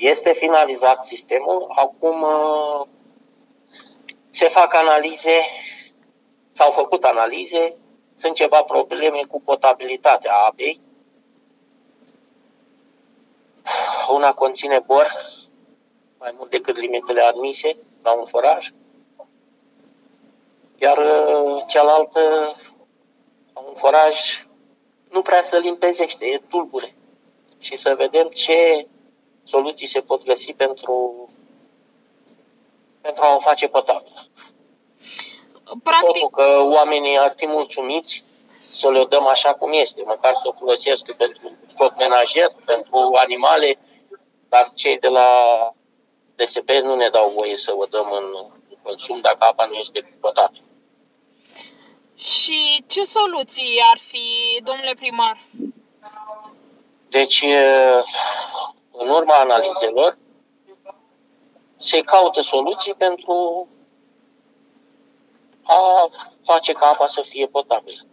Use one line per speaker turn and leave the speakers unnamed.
Este finalizat sistemul, acum se fac analize, s-au făcut analize, sunt ceva probleme cu potabilitatea apei. Una conține bor, mai mult decât limitele admise la un foraj, iar cealaltă, un foraj, nu prea se limpezește, e tulbure. Și să vedem ce soluții se pot găsi pentru a o face potabilă.
Practic,
Că oamenii ar fi mulțumiți să le dăm așa cum este, măcar să o folosesc pentru scop menajer, pentru animale, dar cei de la DSP nu ne dau voie să o dăm în consum dacă apa nu este potabilă.
și ce soluții ar fi, domnule primar?
Deci, în urma analizelor, se caută soluții pentru a face ca apa să fie potabilă.